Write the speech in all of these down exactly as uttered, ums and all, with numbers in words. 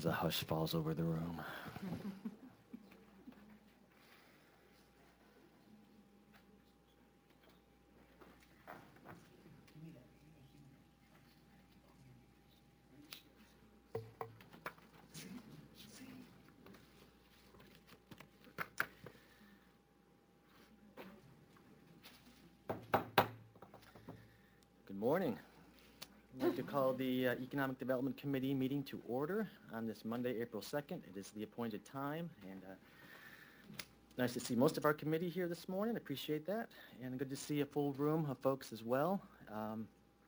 as a hush falls over the room. Good morning. I'd like to call the uh, Economic Development Committee meeting to order on this Monday, April second. It is the appointed time, and uh, nice to see most of our committee here this morning. Appreciate that. And good to see a full room of folks as well. Um,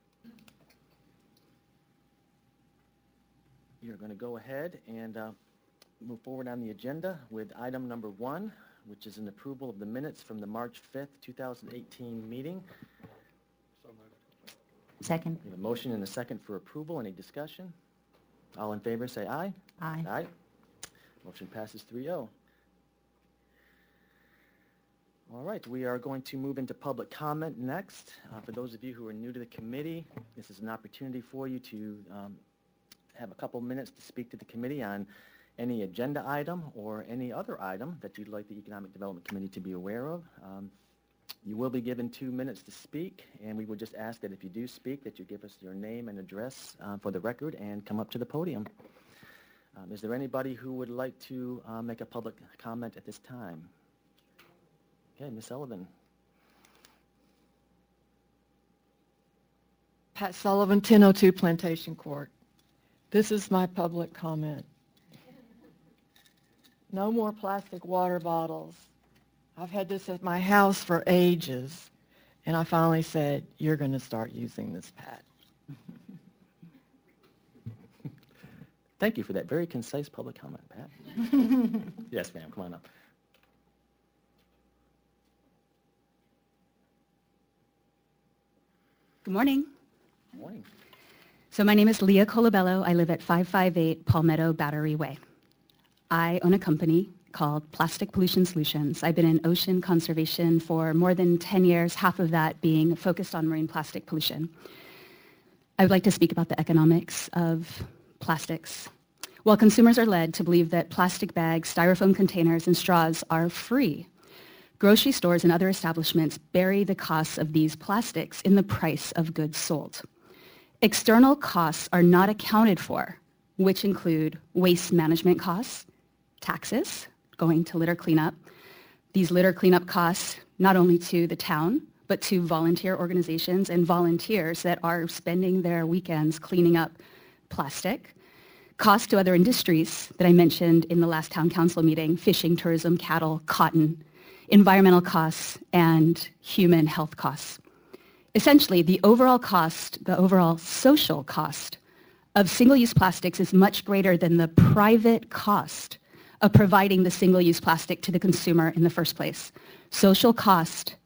you're going to go ahead and uh, move forward on the agenda with item number one, which is an approval of the minutes from the March fifth, two thousand eighteen meeting. Second. We have a motion and a second for approval. Any discussion? All in favor, say aye. Aye. Aye. Motion passes three oh. All right, we are going to move into public comment next. Uh, for those of you who are new to the committee, this is an opportunity for you to um, have a couple minutes to speak to the committee on any agenda item or any other item that you'd like the Economic Development Committee to be aware of. Um, You will be given two minutes to speak, and we would just ask that if you do speak, that you give us your name and address uh, for the record and come up to the podium. Um, is there anybody who would like to uh, make a public comment at this time? Okay, Miz Sullivan. Pat Sullivan, ten oh two Plantation Court. This is my public comment. No more plastic water bottles. I've had this at my house for ages, and I finally said, you're going to start using this, Pat. Thank you for that very concise public comment, Pat. Yes, ma'am, come on up. Good morning. Good morning. So my name is Leah Colabello. I live at five five eight Palmetto Battery Way. I own a company called Plastic Pollution Solutions. I've been in ocean conservation for more than ten years, half of that being focused on marine plastic pollution. I would like to speak about the economics of plastics. While consumers are led to believe that plastic bags, styrofoam containers, and straws are free, grocery stores and other establishments bury the costs of these plastics in the price of goods sold. External costs are not accounted for, which include waste management costs, taxes, going to litter cleanup. These litter cleanup costs not only to the town, but to volunteer organizations and volunteers that are spending their weekends cleaning up plastic. Costs to other industries that I mentioned in the last town council meeting, fishing, tourism, cattle, cotton, environmental costs, and human health costs. Essentially, the overall cost, the overall social cost of single-use plastics is much greater than the private cost of providing the single-use plastic to the consumer in the first place. Social cost,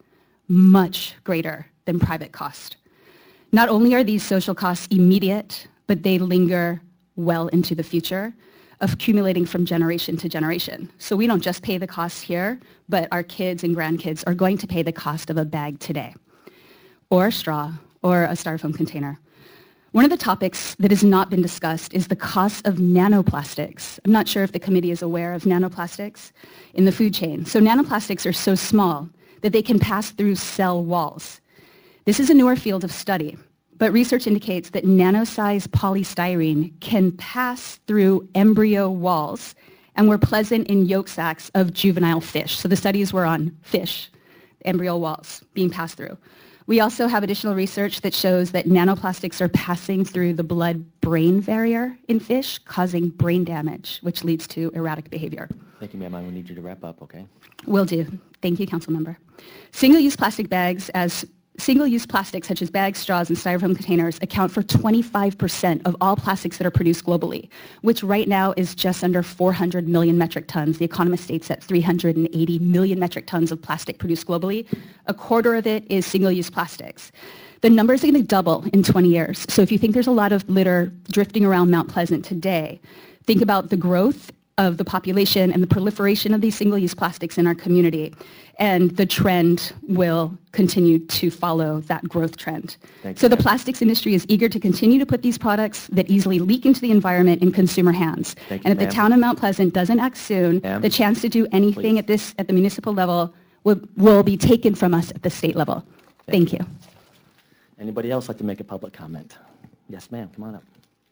much greater than private cost. Not only are these social costs immediate, but they linger well into the future, accumulating from generation to generation. So we don't just pay the costs here, but our kids and grandkids are going to pay the cost of a bag today, or a straw, or a styrofoam container. One of the topics that has not been discussed is the cost of nanoplastics. I'm not sure if the committee is aware of nanoplastics in the food chain. So nanoplastics are so small that they can pass through cell walls. This is a newer field of study, but research indicates that nano-sized polystyrene can pass through embryo walls and were present in yolk sacs of juvenile fish. So the studies were on fish, embryo walls being passed through. We also have additional research that shows that nanoplastics are passing through the blood-brain barrier in fish, causing brain damage, which leads to erratic behavior. Thank you, ma'am. I will need you to wrap up, okay? Will do. Thank you, council member. Single-use plastic bags as Single-use plastics such as bags, straws, and styrofoam containers account for twenty-five percent of all plastics that are produced globally, which right now is just under four hundred million metric tons. The Economist states at three hundred eighty million metric tons of plastic produced globally. A quarter of it is single-use plastics. The numbers are going to double in twenty years. So if you think there's a lot of litter drifting around Mount Pleasant today, think about the growth of the population and the proliferation of these single-use plastics in our community. And the trend will continue to follow that growth trend. Thank So you, the ma'am. plastics industry is eager to continue to put these products that easily leak into the environment in consumer hands. Thank you, and if ma'am. the town of Mount Pleasant doesn't act soon, Ma'am, the chance to do anything please. at this at the municipal level will, will be taken from us at the state level. Thank Thank you. Anybody else like to make a public comment? Yes, ma'am, come on up.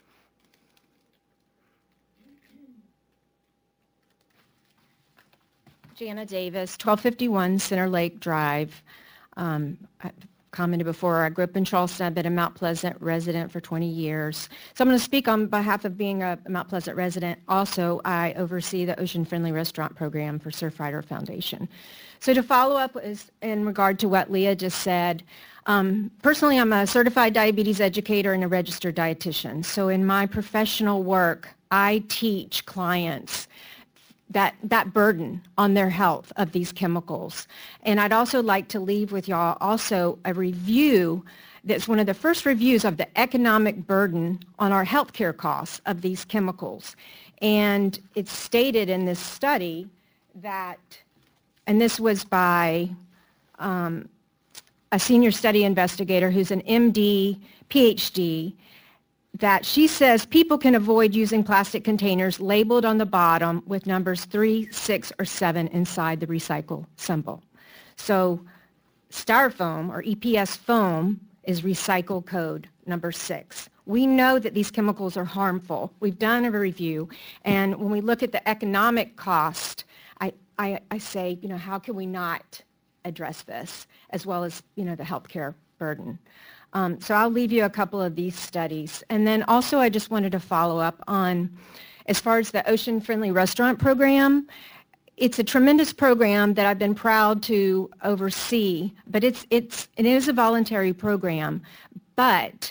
Jana Davis, twelve fifty-one Center Lake Drive. Um, I commented before, I grew up in Charleston. I've been a Mount Pleasant resident for twenty years. So I'm going to speak on behalf of being a Mount Pleasant resident. Also, I oversee the Ocean Friendly Restaurant Program for Surfrider Foundation. So to follow up is in regard to what Leah just said, um, personally, I'm a certified diabetes educator and a registered dietitian. So in my professional work, I teach clients that that burden on their health of these chemicals. And I'd also like to leave with y'all also a review that's one of the first reviews of the economic burden on our healthcare costs of these chemicals. And it's stated in this study that, and this was by um, a senior study investigator who's an M D, P H D, that she says people can avoid using plastic containers labeled on the bottom with numbers three, six, or seven inside the recycle symbol. So styrofoam, or E P S foam, is recycle code number six. We know that these chemicals are harmful. We've done a review, and when we look at the economic cost, I, I, I say, you know, how can we not address this, as well as, you know, the healthcare burden? Um, so I'll leave you a couple of these studies. And then also I just wanted to follow up on, as far as the Ocean Friendly Restaurant Program, it's a tremendous program that I've been proud to oversee, but it's, it's, it is a voluntary program, but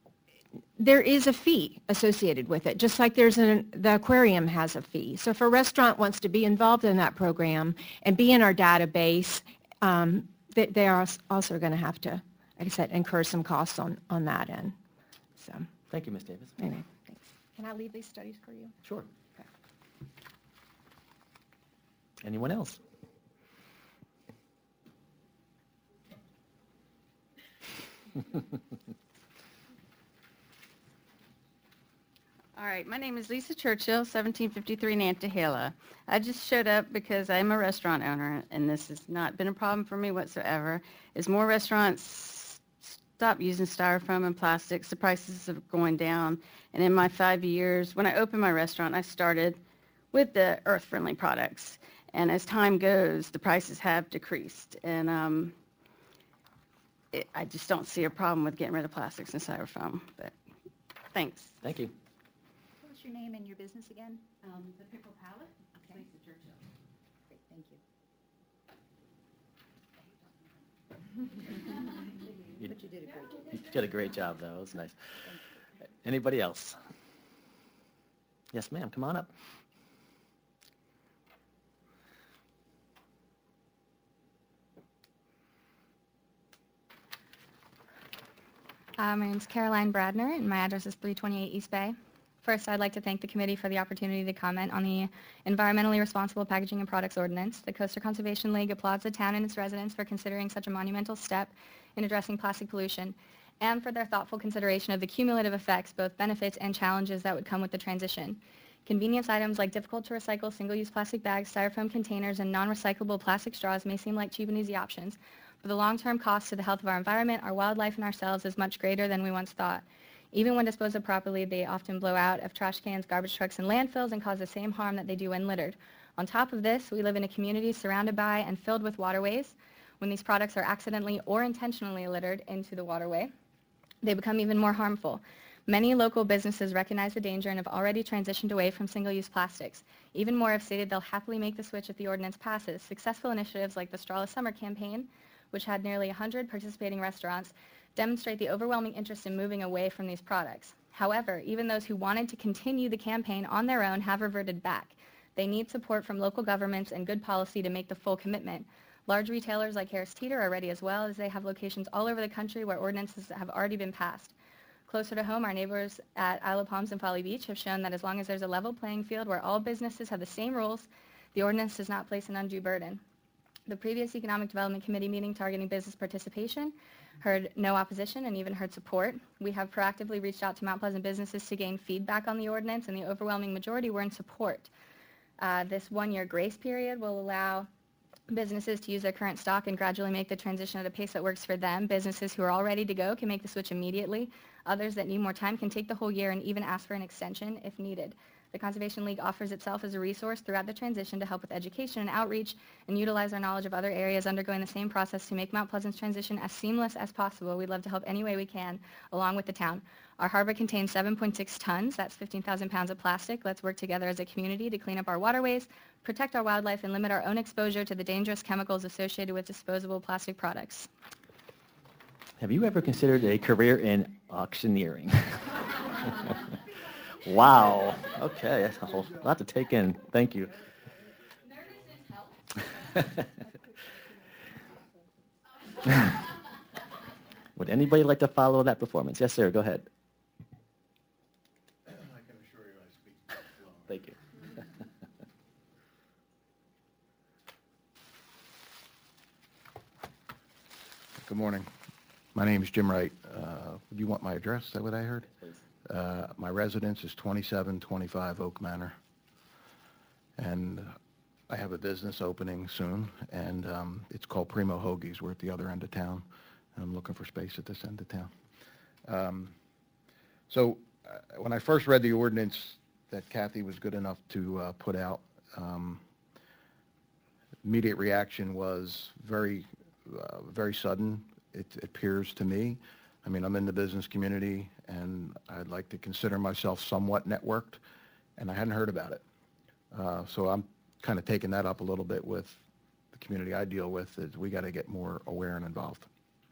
there is a fee associated with it, just like there's an, the aquarium has a fee. So if a restaurant wants to be involved in that program and be in our database, um, they, they are also going to have to, like I said, incur some costs on, on that end. So Thank you, Miz Davis. anyway, thanks. Can I leave these studies for you? Sure. Anyone else? All right, my name is Lisa Churchill, seventeen fifty-three Nantahala. I just showed up because I'm a restaurant owner, and this has not been a problem for me whatsoever. As more restaurants stop using styrofoam and plastics, the prices are going down. And in my five years, when I opened my restaurant, I started with the earth-friendly products. And as time goes, the prices have decreased. And um, it, I just don't see a problem with getting rid of plastics and styrofoam. But thanks. Thank you. What's your name and your business again? Um, the Pickle Palette, Okay. Lisa Churchill. Great, thank you. You But you did a great job. you did a great job, though. It was nice. Anybody else? Yes, ma'am. Come on up. Uh, my name is Caroline Bradner, and my address is three twenty-eight East Bay. First, I'd like to thank the committee for the opportunity to comment on the Environmentally Responsible Packaging and Products Ordinance. The Coastal Conservation League applauds the town and its residents for considering such a monumental step in addressing plastic pollution, and for their thoughtful consideration of the cumulative effects, both benefits and challenges that would come with the transition. Convenience items like difficult to recycle single-use plastic bags, styrofoam containers, and non-recyclable plastic straws may seem like cheap and easy options, but the long-term cost to the health of our environment, our wildlife, and ourselves is much greater than we once thought. Even when disposed of properly, they often blow out of trash cans, garbage trucks, and landfills and cause the same harm that they do when littered. On top of this, we live in a community surrounded by and filled with waterways. When these products are accidentally or intentionally littered into the waterway, they become even more harmful. Many local businesses recognize the danger and have already transitioned away from single-use plastics. Even more have stated they'll happily make the switch if the ordinance passes. Successful initiatives like the Strawless Summer campaign, which had nearly one hundred participating restaurants, demonstrate the overwhelming interest in moving away from these products. However, even those who wanted to continue the campaign on their own have reverted back. They need support from local governments and good policy to make the full commitment. Large retailers like Harris Teeter are ready as well, as they have locations all over the country where ordinances have already been passed. Closer to home, our neighbors at Isle of Palms and Folly Beach have shown that as long as there's a level playing field where all businesses have the same rules, the ordinance does not place an undue burden. The previous Economic Development Committee meeting targeting business participation heard no opposition and even heard support. We have proactively reached out to Mount Pleasant businesses to gain feedback on the ordinance, and the overwhelming majority were in support. Uh, this one-year grace period will allow businesses to use their current stock and gradually make the transition at a pace that works for them. Businesses who are all ready to go can make the switch immediately. Others that need more time can take the whole year and even ask for an extension if needed. The Conservation League offers itself as a resource throughout the transition to help with education and outreach and utilize our knowledge of other areas undergoing the same process to make Mount Pleasant's transition as seamless as possible. We'd love to help any way we can along with the town. Our harbor contains seven point six tons, that's fifteen thousand pounds of plastic. Let's work together as a community to clean up our waterways, protect our wildlife, and limit our own exposure to the dangerous chemicals associated with disposable plastic products. Have you ever considered a career in auctioneering? Wow. Okay, that's a whole lot to take in. Thank you. Would anybody like to follow that performance? Yes, sir. Go ahead. I can assure you I speak slow. Thank you. Good morning. My name is Jim Wright. Uh, do you want my address? Is that what I heard? Please. Uh, my residence is twenty-seven twenty-five Oak Manor. And I have a business opening soon, and um, it's called Primo Hoagies. We're at the other end of town. I'm looking for space at this end of town. Um, so uh, when I first read the ordinance that Kathy was good enough to uh, put out, um, immediate reaction was very, uh, very sudden, it appears to me. I mean, I'm in the business community, and I'd like to consider myself somewhat networked, and I hadn't heard about it. Uh, so I'm kind of taking that up a little bit with the community I deal with, is we got to get more aware and involved.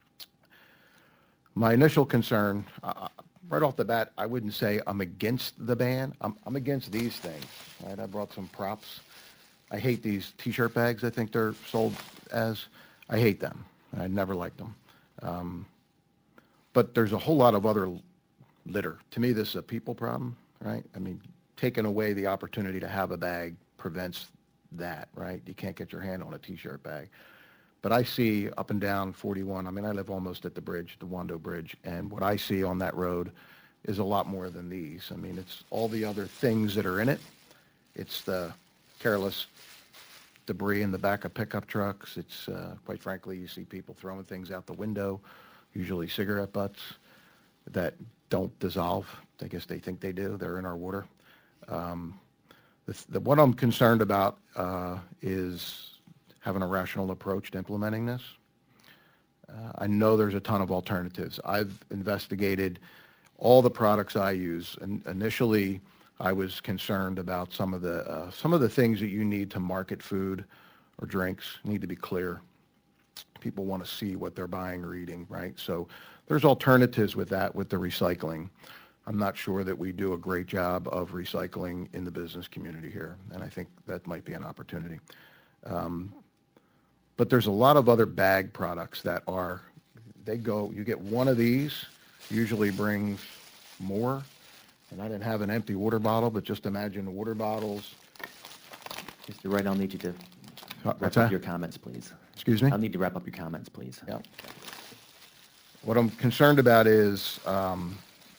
My initial concern, uh, right off the bat, I wouldn't say I'm against the ban. I'm, I'm against these things. Right? I brought some props. I hate these T-shirt bags I think they're sold as. I hate them. I never liked them. Um, but there's a whole lot of other litter. To me, this is a people problem, right? I mean, taking away the opportunity to have a bag prevents that, right? You can't get your hand on a T-shirt bag. But I see up and down forty-one, I mean, I live almost at the bridge, the Wando Bridge, and what I see on that road is a lot more than these. I mean, it's all the other things that are in it. It's the careless debris in the back of pickup trucks. It's, uh, quite frankly, you see people throwing things out the window, usually cigarette butts that don't dissolve. I guess they think they do. They're in our water. Um, the, the, what I'm concerned about uh, is having a rational approach to implementing this. Uh, I know there's a ton of alternatives. I've investigated all the products I use, and initially I was concerned about some of the uh, some of the things that you need to market food or drinks need to be clear. People want to see what they're buying or eating, right? So there's alternatives with that, with the recycling. I'm not sure that we do a great job of recycling in the business community here, and I think that might be an opportunity. Um, But there's a lot of other bag products that are, they go, you get one of these, usually brings more. And I didn't have an empty water bottle, but just imagine water bottles. Mister Wright, I'll need you to Uh, wrap What's up that? your comments, please. Excuse me? I'll need to wrap up your comments, please. Yeah. What I'm concerned about is um,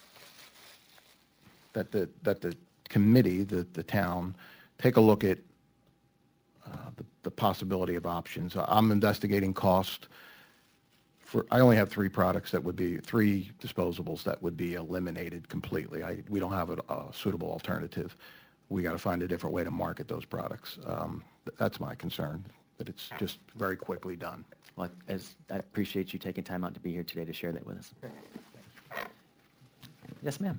that the that the committee, the, the town, take a look at uh, the, the possibility of options. I'm investigating cost. For, I only have three products that would be, three disposables that would be eliminated completely. I, we don't have a, a suitable alternative. We got to find a different way to market those products. Um, that's my concern, that it's just very quickly done. Well, as I appreciate you taking time out to be here today to share that with us. Yes, ma'am.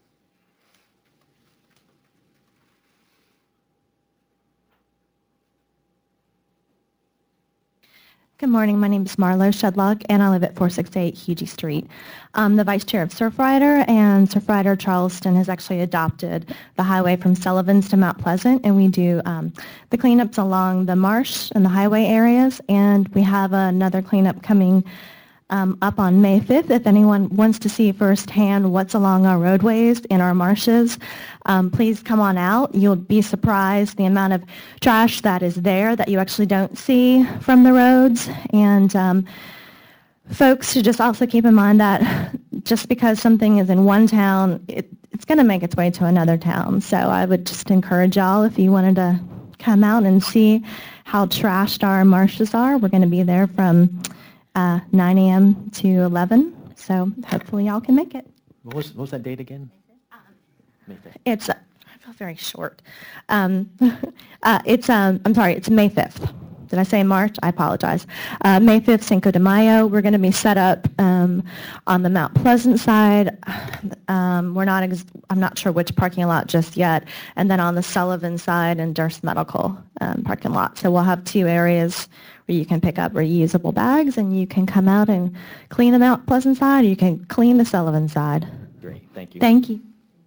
Good morning. My name is Marlo Shedlock, and I live at four sixty-eight Hugie Street. I'm the vice chair of Surfrider, and Surfrider Charleston has actually adopted the highway from Sullivan's to Mount Pleasant, and we do um, the cleanups along the marsh and the highway areas, and we have another cleanup coming um, up on May fifth. If anyone wants to see firsthand what's along our roadways in our marshes, um, please come on out. You'll be surprised the amount of trash that is there that you actually don't see from the roads. And um, folks should just also keep in mind that just because something is in one town, it, it's going to make its way to another town. So I would just encourage y'all, if you wanted to come out and see how trashed our marshes are, we're going to be there from uh, nine a.m. to eleven. So hopefully y'all can make it. What was, what was that date again? May fifth. It's, uh, I feel very short. Um, uh, it's, um, I'm sorry, it's May fifth. Did I say March? I apologize. Uh, May fifth, Cinco de Mayo. We're going to be set up um, on the Mount Pleasant side. Um, we're not. Ex- I'm not sure which parking lot just yet. And then on the Sullivan side and Durst Medical um, parking lot. So we'll have two areas where you can pick up reusable bags, and you can come out and clean the Mount Pleasant side, or you can clean the Sullivan side. Great, thank you. Thank you.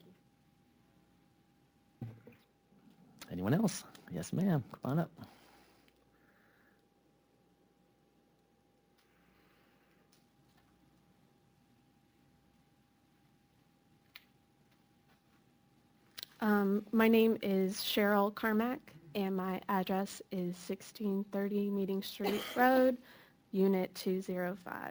Anyone else? Yes, ma'am. Come on up. Um, my name is Cheryl Carmack, and my address is sixteen thirty Meeting Street Road, Unit two oh five.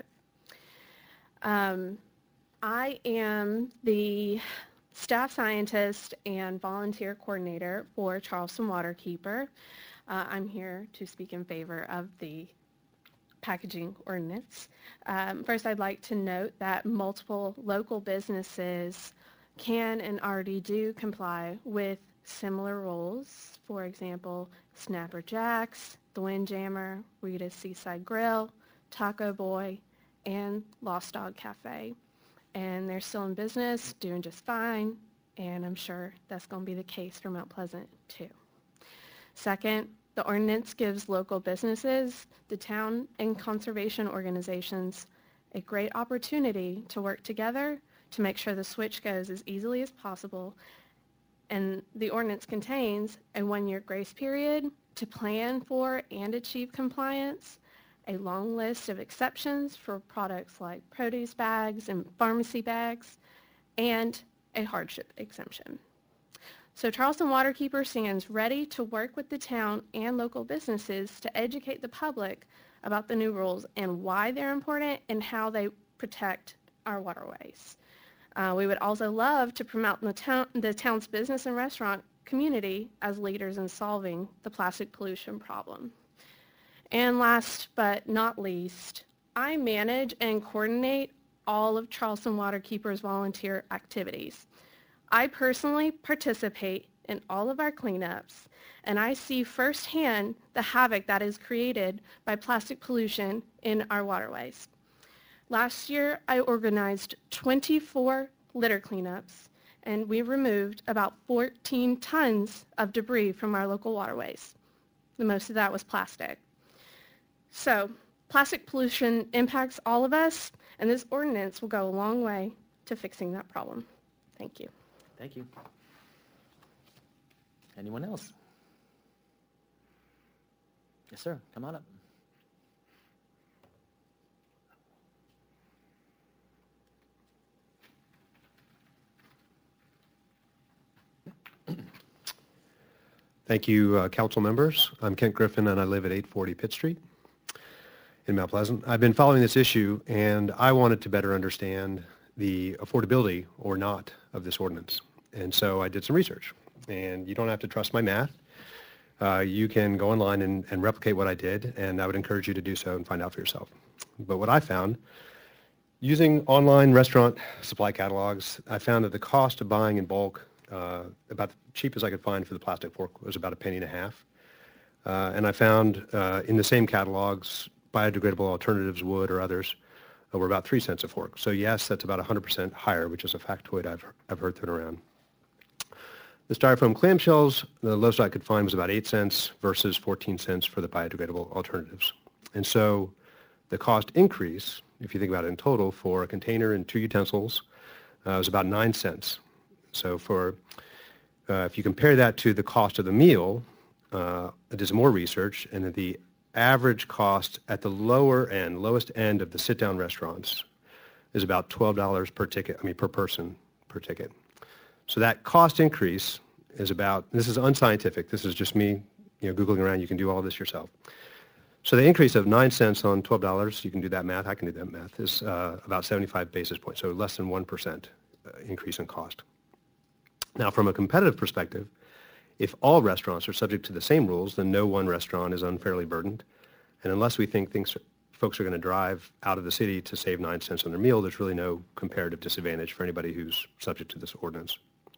Um, I am the staff scientist and volunteer coordinator for Charleston Waterkeeper. Uh, I'm here to speak in favor of the packaging ordinance. Um, first, I'd like to note that multiple local businesses can and already do comply with similar rules. For example, Snapper Jacks, The Windjammer, Rita's Seaside Grill, Taco Boy, and Lost Dog Cafe. And they're still in business, doing just fine, and I'm sure that's going to be the case for Mount Pleasant too. Second, the ordinance gives local businesses, the town, and conservation organizations a great opportunity to work together to make sure the switch goes as easily as possible. And the ordinance contains a one-year grace period to plan for and achieve compliance, a long list of exceptions for products like produce bags and pharmacy bags, and a hardship exemption. So Charleston Waterkeeper stands ready to work with the town and local businesses to educate the public about the new rules and why they're important and how they protect our waterways. Uh, we would also love to promote the, town, the town's business and restaurant community as leaders in solving the plastic pollution problem. And last but not least, I manage and coordinate all of Charleston Waterkeeper's volunteer activities. I personally participate in all of our cleanups, and I see firsthand the havoc that is created by plastic pollution in our waterways. Last year, I organized twenty-four litter cleanups, and we removed about fourteen tons of debris from our local waterways. The most of that was plastic. So, plastic pollution impacts all of us, and this ordinance will go a long way to fixing that problem. Thank you. Thank you. Anyone else? Yes, sir. Come on up. Thank you, uh, council members. I'm Kent Griffin, and I live at eight forty Pitt Street in Mount Pleasant. I've been following this issue, and I wanted to better understand the affordability or not of this ordinance. And so I did some research. And you don't have to trust my math. Uh, you can go online and, and replicate what I did, and I would encourage you to do so and find out for yourself. But what I found, using online restaurant supply catalogs, I found that the cost of buying in bulk, uh, about the cheapest I could find for the plastic fork was about a penny and a half. Uh, and I found uh, in the same catalogs, biodegradable alternatives, wood or others, uh, were about three cents a fork. So yes, that's about one hundred percent higher, which is a factoid I've, I've heard thrown around. The styrofoam clamshells, the lowest I could find was about eight cents versus fourteen cents for the biodegradable alternatives. And so the cost increase, if you think about it in total, for a container and two utensils uh, was about nine cents. So for, uh, if you compare that to the cost of the meal, uh, I did some more research, and the average cost at the lower end, lowest end of the sit-down restaurants is about twelve dollars per ticket, I mean per person per ticket. So that cost increase is about, this is unscientific, this is just me, you know, Googling around, you can do all this yourself. So the increase of nine cents on twelve dollars, you can do that math, I can do that math, is uh, about seventy-five basis points, so less than one percent increase in cost. Now from a competitive perspective, if all restaurants are subject to the same rules, then no one restaurant is unfairly burdened. And unless we think things, folks are going to drive out of the city to save nine cents on their meal, there's really no comparative disadvantage for anybody who's subject to this ordinance.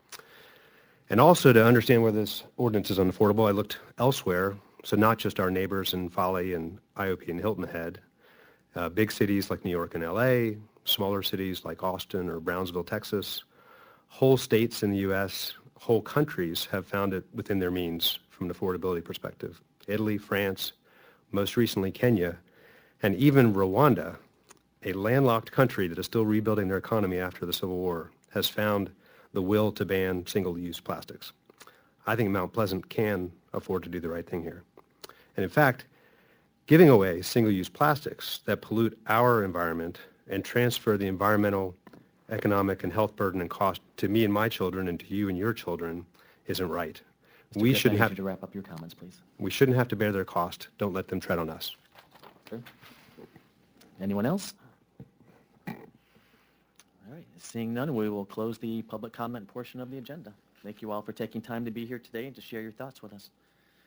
And also to understand whether this ordinance is unaffordable, I looked elsewhere, so not just our neighbors in Folly and I O P and Hilton Head, uh, big cities like New York and L A, smaller cities like Austin or Brownsville, Texas, whole states in the U S, whole countries have found it within their means from an affordability perspective. Italy, France, most recently Kenya, and even Rwanda, a landlocked country that is still rebuilding their economy after the Civil War, has found the will to ban single-use plastics. I think Mount Pleasant can afford to do the right thing here. And in fact, giving away single-use plastics that pollute our environment and transfer the environmental, economic, and health burden and cost to me and my children and to you and your children isn't right. Mister We Griffin, shouldn't I have need you to wrap up your comments, please. we shouldn't have to bear their cost. Don't let them tread on us. Sure. Anyone else? All right, seeing none, we will close the public comment portion of the agenda. Thank you all for taking time to be here today and to share your thoughts with us.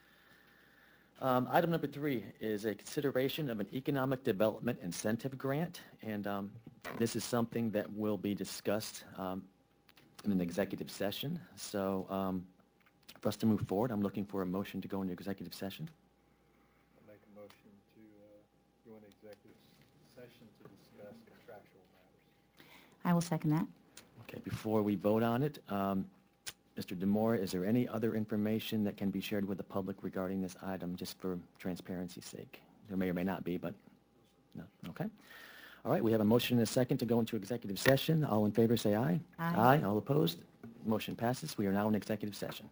Um, item number three is a consideration of an economic development incentive grant, and um, this is something that will be discussed um, in an executive session. So um, for us to move forward, I'm looking for a motion to go into executive session. I'll make a motion to uh, go into executive session to discuss contractual matters. I will second that. Okay, before we vote on it, um, Mister Demore, is there any other information that can be shared with the public regarding this item, just for transparency's sake? There may or may not be, but no. Okay. All right, we have a motion and a second to go into executive session. All in favor, say aye. Aye. Aye. All opposed? Motion passes. We are now in executive session.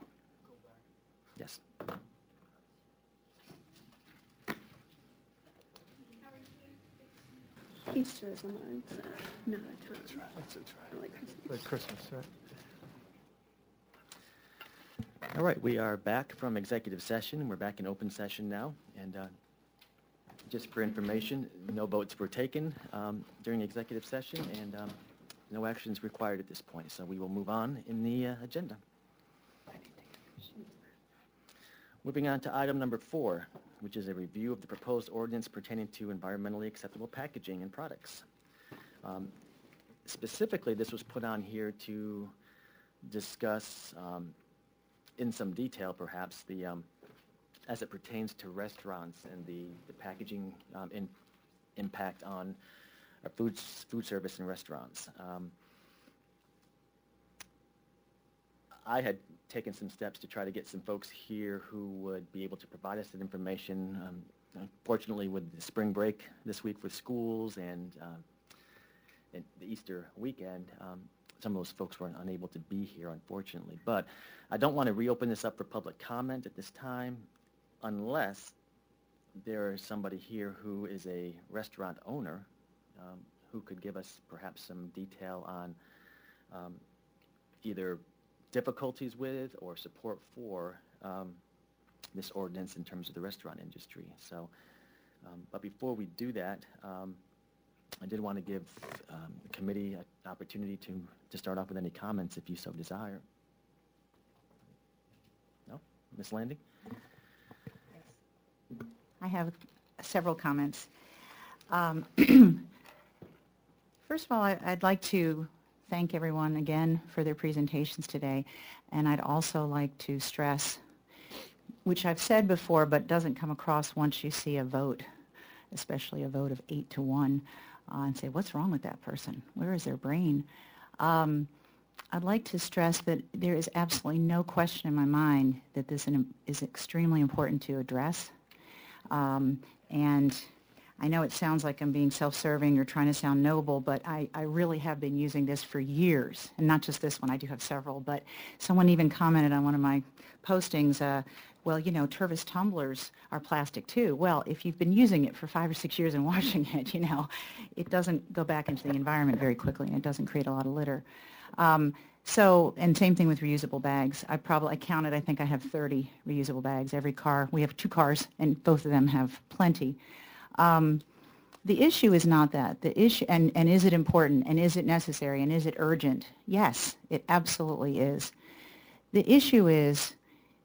Yes. Easter is a month, not a time. That's right. That's, that's right. I like Christmas. Like Christmas, right? All right, we are back from executive session. We're back in open session now. And uh, just for information, no votes were taken um, during executive session, and um, no actions required at this point. So we will move on in the uh, agenda. Moving on to item number four, which is a review of the proposed ordinance pertaining to environmentally acceptable packaging and products. Um, specifically, this was put on here to discuss um, in some detail, perhaps, the um, as it pertains to restaurants and the, the packaging um, in, impact on our food, food service and restaurants. Um, I had taken some steps to try to get some folks here who would be able to provide us that information. Um, unfortunately, with the spring break this week with schools and, uh, and the Easter weekend, um, some of those folks were unable to be here, unfortunately. But I don't want to reopen this up for public comment at this time unless there is somebody here who is a restaurant owner um, who could give us perhaps some detail on um, either difficulties with or support for um, this ordinance in terms of the restaurant industry. So, um, but before we do that, um, I did want to give um, the committee an opportunity to, to start off with any comments if you so desire. No? Miz Landing? I have several comments. Um, First of all, I, I'd like to thank everyone again for their presentations today, and I'd also like to stress, which I've said before but doesn't come across once you see a vote, especially a vote of eight to one, uh, and say, what's wrong with that person? Where is their brain? Um, I'd like to stress that there is absolutely no question in my mind that this is extremely important to address. Um, and I know it sounds like I'm being self-serving or trying to sound noble, but I, I really have been using this for years, and not just this one. I do have several, but someone even commented on one of my postings, uh, well, you know, Tervis tumblers are plastic too. Well, if you've been using it for five or six years and washing it, you know, it doesn't go back into the environment very quickly, and it doesn't create a lot of litter. Um, so, and same thing with reusable bags. I probably, I counted, I think I have thirty reusable bags. Every car, we have two cars, and both of them have plenty. Um, the issue is not that. The issue, and, and is it important, and is it necessary, and is it urgent? Yes, it absolutely is. The issue is,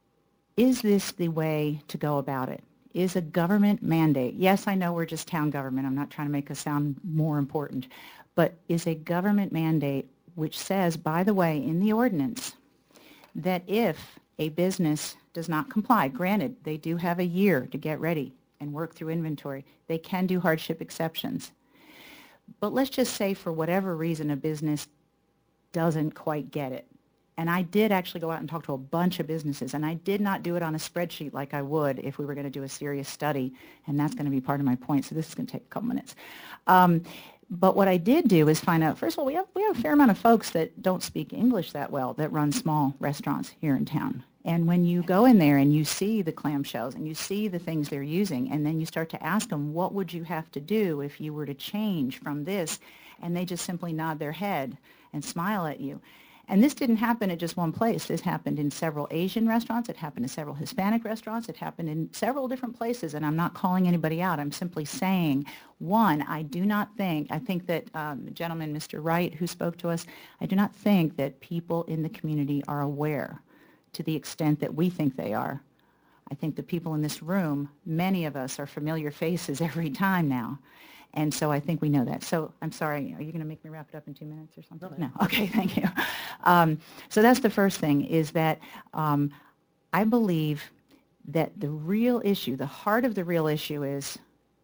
is this the way to go about it? Is a government mandate, yes, I know we're just town government, I'm not trying to make us sound more important, but is a government mandate which says, by the way, in the ordinance, that if a business does not comply, granted, they do have a year to get ready and work through inventory, they can do hardship exceptions. But let's just say for whatever reason a business doesn't quite get it. And I did actually go out and talk to a bunch of businesses, and I did not do it on a spreadsheet like I would if we were going to do a serious study, and that's going to be part of my point, so this is going to take a couple minutes. Um, but what I did do is find out, first of all, we have, we have a fair amount of folks that don't speak English that well that run small restaurants here in town. And when you go in there and you see the clamshells and you see the things they're using, and then you start to ask them, what would you have to do if you were to change from this? And they just simply nod their head and smile at you. And this didn't happen at just one place. This happened in several Asian restaurants. It happened in several Hispanic restaurants. It happened in several different places. And I'm not calling anybody out. I'm simply saying, one, I do not think, I think that um, the gentleman, Mister Wright, who spoke to us, I do not think that people in the community are aware to the extent that we think they are. I think the people in this room, many of us are familiar faces every time now. And so I think we know that. So I'm sorry, are you going to make me wrap it up in two minutes or something? No. no. Okay, thank you. Um, so that's the first thing, is that um, I believe that the real issue, the heart of the real issue is,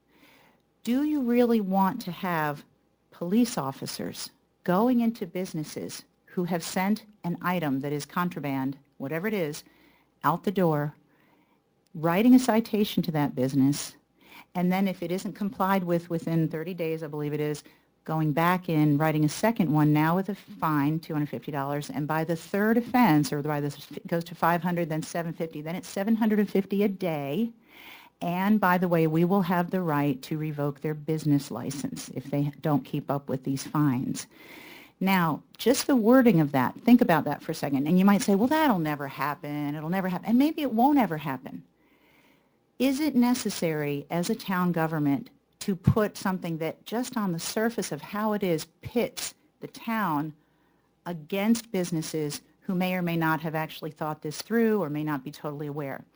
do you really want to have police officers going into businesses who have sent an item that is contraband, whatever it is, out the door, writing a citation to that business, and then if it isn't complied with within thirty days, I believe it is, going back in, writing a second one, now with a fine, two hundred fifty dollars, and by the third offense, or by this it goes to five hundred dollars, then seven hundred fifty dollars, then it's seven hundred fifty dollars a day. And by the way, we will have the right to revoke their business license if they don't keep up with these fines. Now, just the wording of that, think about that for a second. And you might say, well, that'll never happen. It'll never happen. And maybe it won't ever happen. Is it necessary as a town government to put something that just on the surface of how it is pits the town against businesses who may or may not have actually thought this through or may not be totally aware?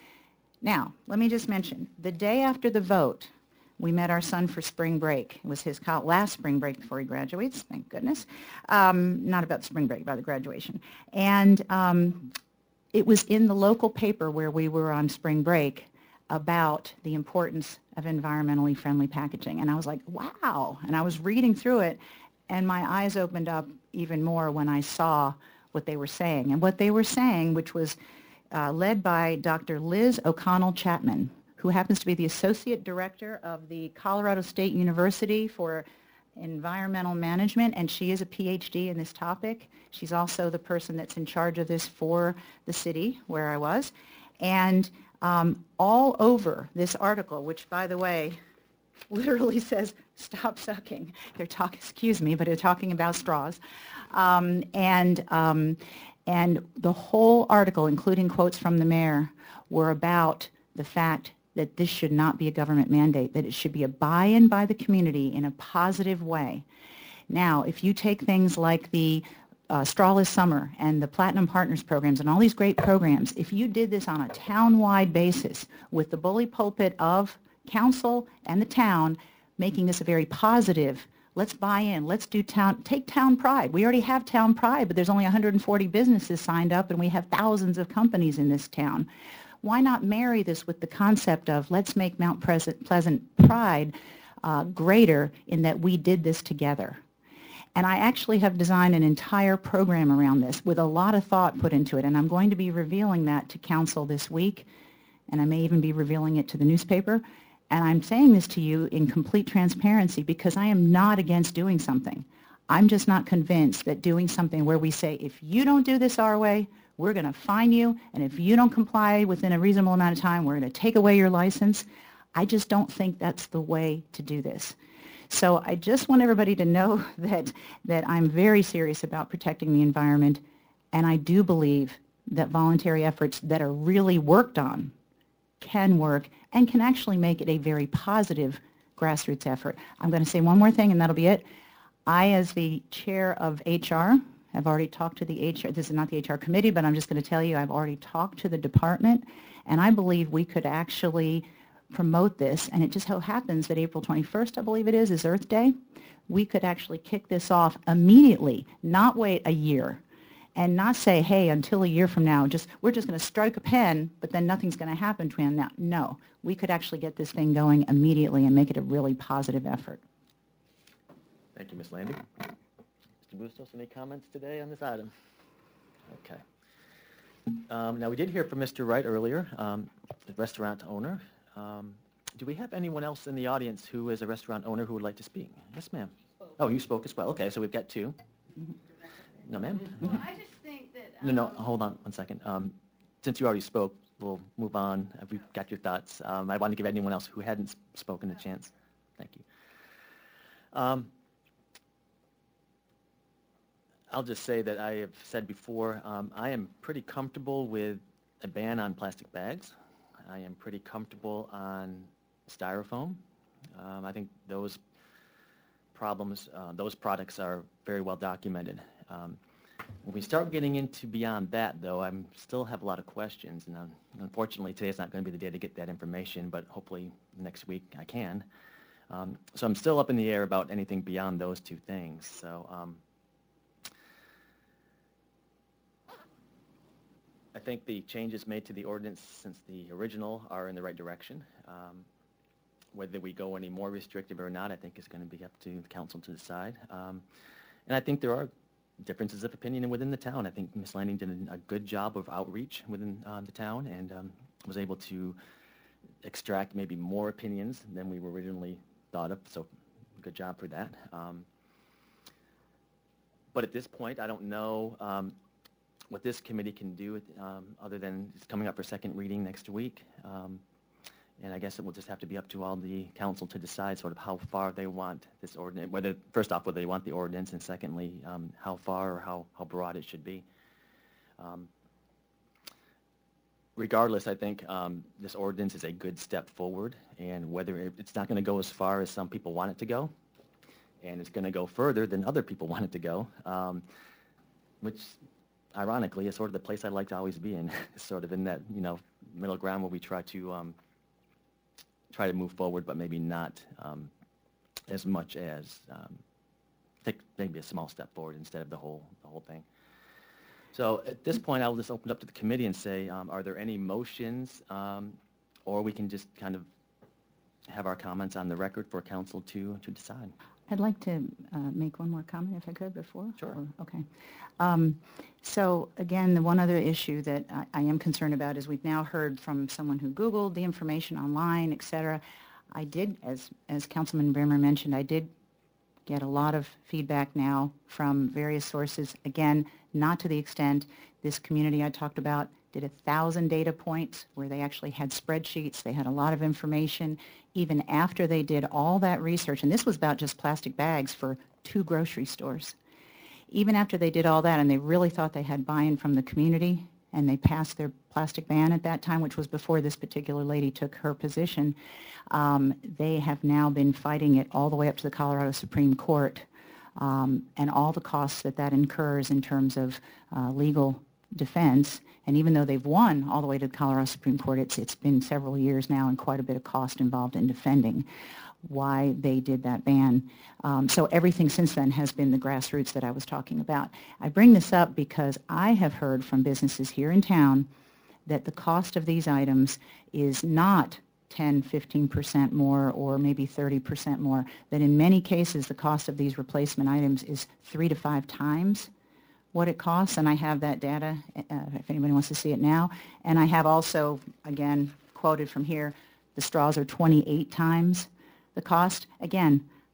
Now, let me just mention, the day after the vote, we met our son for spring break. It was his last spring break before he graduates, thank goodness. Um, not about spring break, about the graduation. And um, it was in the local paper where we were on spring break about the importance of environmentally friendly packaging. And I was like, wow. And I was reading through it, and my eyes opened up even more when I saw what they were saying. And what they were saying, which was uh, led by Doctor Liz O'Connell Chapman, who happens to be the Associate Director of the Colorado State University for Environmental Management, and she is a P H D in this topic. She's also the person that's in charge of this for the city where I was. And Um, all over this article, which, by the way, literally says, stop sucking. They're talking, excuse me, but they're talking about straws. Um, and, um, and the whole article, including quotes from the mayor, were about the fact that this should not be a government mandate, that it should be a buy-in by the community in a positive way. Now, if you take things like the Uh, Strawless Summer and the Platinum Partners programs and all these great programs, if you did this on a town-wide basis with the bully pulpit of council and the town, making this a very positive, let's buy in, let's do town, take town pride. We already have town pride, but there's only one hundred forty businesses signed up, and we have thousands of companies in this town. Why not marry this with the concept of let's make Mount Pleasant Pride uh, greater in that we did this together? And I actually have designed an entire program around this with a lot of thought put into it, and I'm going to be revealing that to council this week, and I may even be revealing it to the newspaper. And I'm saying this to you in complete transparency because I am not against doing something. I'm just not convinced that doing something where we say, if you don't do this our way, we're going to fine you, and if you don't comply within a reasonable amount of time, we're going to take away your license. I just don't think that's the way to do this. So I just want everybody to know that, that I'm very serious about protecting the environment, and I do believe that voluntary efforts that are really worked on can work and can actually make it a very positive grassroots effort. I'm going to say one more thing, and that'll be it. I, as the chair of H R, have already talked to the H R. This is not the H R committee, but I'm just going to tell you I've already talked to the department, and I believe we could actually promote this. And it just so happens that April twenty-first, I believe it is, is Earth Day. We could actually kick this off immediately, not wait a year, and not say, hey, until a year from now, just we're just going to strike a pen, but then nothing's going to happen between now. No, we could actually get this thing going immediately and make it a really positive effort. Thank you, Miz Landy. Mister Bustos, any comments today on this item? Okay. Um, now, we did hear from Mister Wright earlier, um, the restaurant owner. Um, do we have anyone else in the audience who is a restaurant owner who would like to speak? Yes, ma'am. Oh, you spoke as well. Okay, so we've got two. No, ma'am? Well, I just think that... No, no, hold on one second. Um, since you already spoke, we'll move on. Uh, We've got your thoughts. Um, I want to give anyone else who hadn't s- spoken a chance. Thank you. Um, I'll just say that I have said before, um, I am pretty comfortable with a ban on plastic bags. I am pretty comfortable on styrofoam. Um, I think those problems, uh, those products are very well documented. Um, when we start getting into beyond that, though, I still have a lot of questions, and um, unfortunately, today's not going to be the day to get that information, but hopefully next week I can. Um, so I'm still up in the air about anything beyond those two things. So um, I think the changes made to the ordinance since the original are in the right direction. Um, whether we go any more restrictive or not, I think is going to be up to the council to decide. Um, and I think there are differences of opinion within the town. I think Miz Lanning did a good job of outreach within uh, the town and um, was able to extract maybe more opinions than we were originally thought of, so good job for that. Um, but at this point, I don't know um, what this committee can do with, um, other than it's coming up for second reading next week. Um, and I guess it will just have to be up to all the council to decide sort of how far they want this ordinance, whether, first off, whether they want the ordinance, and secondly, um, how far or how, how broad it should be. Um, regardless, I think um, this ordinance is a good step forward, and whether it, it's not going to go as far as some people want it to go, and it's going to go further than other people want it to go, um, which ironically is sort of the place I'd like to always be in, sort of in that, you know, middle ground where we try to um, try to move forward, but maybe not um, as much as um, take maybe a small step forward instead of the whole the whole thing. So at this point, I'll just open it up to the committee and say, um, are there any motions, um, or we can just kind of have our comments on the record for council to to decide. I'd like to uh, make one more comment, if I could, before? Sure. Or- okay. Um, so, again, the one other issue that I, I am concerned about is we've now heard from someone who Googled the information online, et cetera. I did, as, as Councilman Brimmer mentioned, I did get a lot of feedback now from various sources. Again, not to the extent this community I talked about did a thousand data points where they actually had spreadsheets. They had a lot of information even after they did all that research. And this was about just plastic bags for two grocery stores. Even after they did all that and they really thought they had buy-in from the community and they passed their plastic ban at that time, which was before this particular lady took her position, um, they have now been fighting it all the way up to the Colorado Supreme Court, um, and all the costs that that incurs in terms of uh, legal defense. And even though they've won all the way to the Colorado Supreme Court, it's it's been several years now and quite a bit of cost involved in defending why they did that ban. Um, so everything since then has been the grassroots that I was talking about. I bring this up because I have heard from businesses here in town that the cost of these items is not ten, fifteen percent more or maybe thirty percent more, that in many cases the cost of these replacement items is three to five times what it costs, and I have that data uh, if anybody wants to see it now. And I have also, again, quoted from here, the straws are twenty-eight times the cost. Again,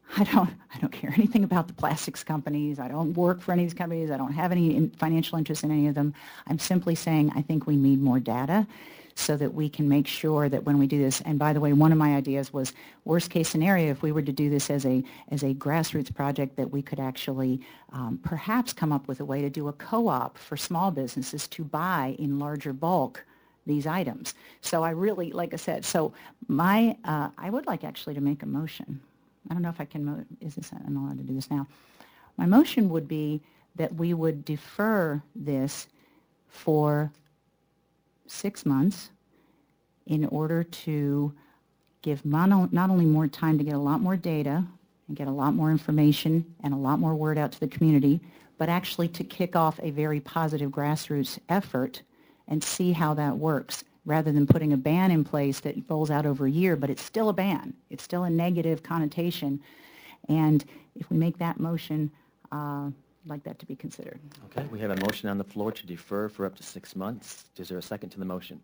I don't, I don't care anything about the plastics companies. I don't work for any of these companies. I don't have any in financial interest in any of them. I'm simply saying I think we need more data so that we can make sure that when we do this, and by the way, one of my ideas was worst case scenario, if we were to do this as a, as a grassroots project, that we could actually um, perhaps come up with a way to do a co-op for small businesses to buy in larger bulk these items. So I really, like I said, so my, uh, I would like actually to make a motion. I don't know if I can, mo- is this, I'm allowed to do this now. My motion would be that we would defer this for six months in order to give not, not only more time to get a lot more data and get a lot more information and a lot more word out to the community, but actually to kick off a very positive grassroots effort and see how that works, rather than putting a ban in place that rolls out over a year, but it's still a ban. It's still a negative connotation. And if we make that motion, uh, I'd like that to be considered. Okay, we have a motion on the floor to defer for up to six months. Is there a second to the motion?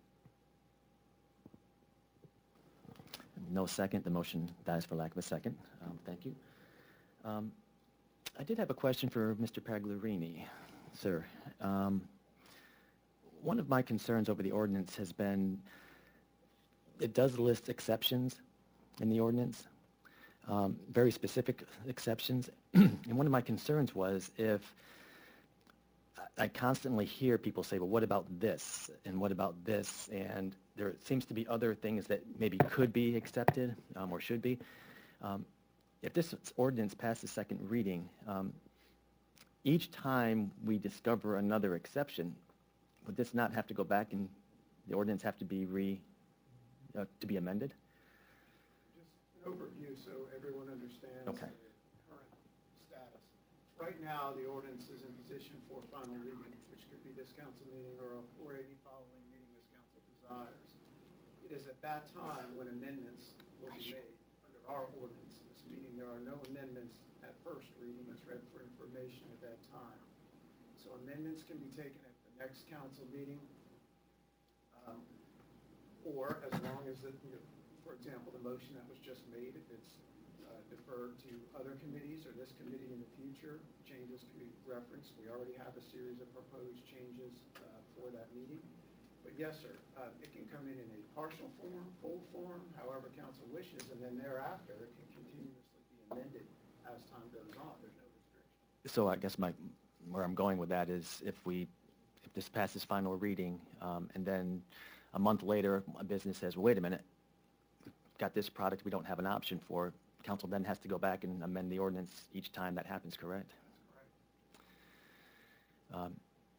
No second. The motion dies for lack of a second. Um, thank you. Um, I did have a question for Mister Pagliarini, sir. Um, One of my concerns over the ordinance has been, it does list exceptions in the ordinance, um, very specific exceptions. And one of my concerns was if I constantly hear people say, well, what about this? And what about this? And there seems to be other things that maybe could be accepted um, or should be. Um, if this ordinance passes second reading, um, each time we discover another exception, would this not have to go back and the ordinance have to be re, uh, to be amended? Just an overview so everyone understands Okay. the current status. Right now, the ordinance is in position for final reading, which could be this council meeting or a four eighty following meeting this council desires. It is at that time when amendments will be made under our ordinances, meaning there are no amendments at first reading. It's read for information at that time. So amendments can be taken at next council meeting, um, or as long as, it, you know, for example, the motion that was just made, if it's uh, deferred to other committees or this committee in the future, changes can be referenced. We already have a series of proposed changes uh, for that meeting. But yes, sir, uh, it can come in in a partial form, full form, however council wishes, and then thereafter it can continuously be amended as time goes on. There's no restriction. So I guess my, where I'm going with that is if we if this passes final reading, um, and then a month later, a business says, well, wait a minute, we've got this product we don't have an option for, council then has to go back and amend the ordinance each time that happens, correct? Um,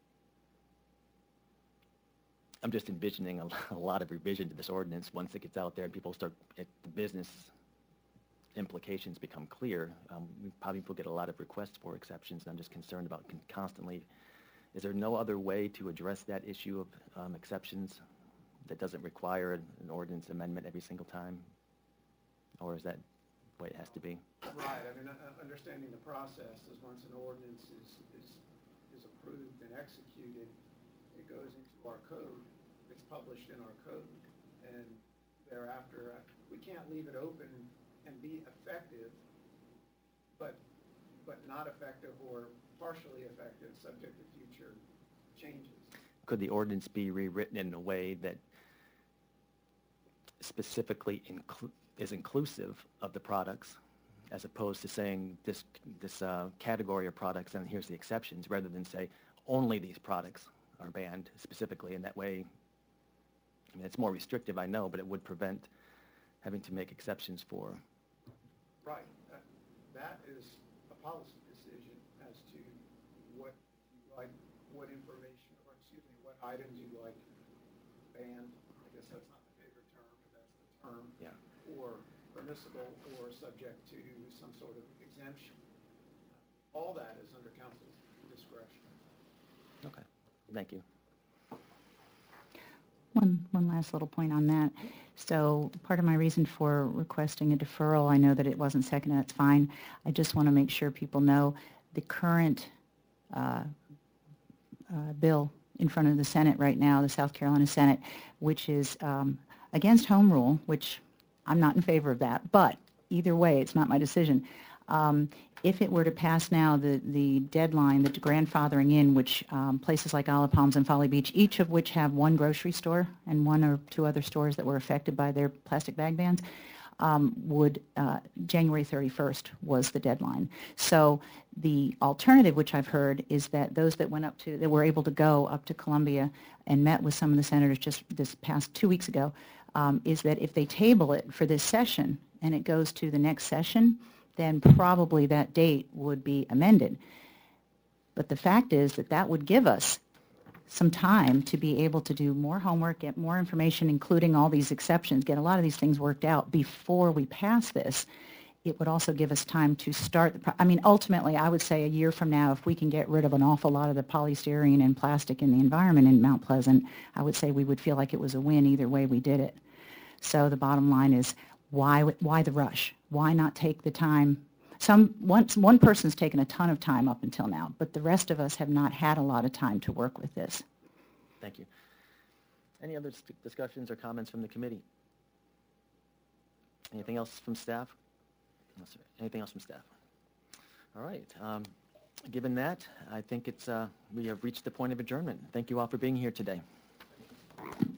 I'm just envisioning a, a lot of revision to this ordinance once it gets out there and people start, it, the business implications become clear. Um, we probably will get a lot of requests for exceptions, and I'm just concerned about con- constantly. Is there no other way to address that issue of um, exceptions that doesn't require an, an ordinance amendment every single time? Or is that the way it has to be? Right. I mean, uh, understanding the process is once an ordinance is, is, is approved and executed, it goes into our code. It's published in our code. And thereafter, uh, we can't leave it open and be effective, but, but not effective or partially effective, subject to future changes. Could the ordinance be rewritten in a way that specifically inclu- is inclusive of the products, as opposed to saying this this uh, category of products and here's the exceptions, rather than say only these products are banned specifically? In that way, I mean, it's more restrictive, I know, but it would prevent having to make exceptions for. Right. That, that is a policy decision as to what you like, what information, or excuse me, what items you like banned. I guess that's not the favorite term, but that's the term. Yeah. Or permissible or subject to some sort of exemption. All that is under council's discretion. Okay. Thank you. One, one last little point on that. So part of my reason for requesting a deferral, I know that it wasn't seconded, that's fine. I just want to make sure people know the current uh, uh, bill in front of the Senate right now, the South Carolina Senate, which is um, against home rule, which I'm not in favor of that, but either way, it's not my decision. Um, If it were to pass now, the, the deadline, the grandfathering in, which um, places like Olive Palms and Folly Beach, each of which have one grocery store and one or two other stores that were affected by their plastic bag bans, um, would, uh, January thirty-first was the deadline. So the alternative, which I've heard, is that those that went up to, that were able to go up to Columbia and met with some of the senators just this past two weeks ago, um, is that if they table it for this session and it goes to the next session, then probably that date would be amended. But the fact is that that would give us some time to be able to do more homework, get more information, including all these exceptions, get a lot of these things worked out before we pass this. It would also give us time to start the, pro- I mean, ultimately, I would say a year from now, if we can get rid of an awful lot of the polystyrene and plastic in the environment in Mount Pleasant, I would say we would feel like it was a win either way we did it. So the bottom line is, why, why the rush? Why not take the time? Some one, one person's taken a ton of time up until now, but the rest of us have not had a lot of time to work with this. Thank you. Any other dis- discussions or comments from the committee? Anything else from staff? No, sir. Anything else from staff? All right. Um, given that, I think it's uh, we have reached the point of adjournment. Thank you all for being here today.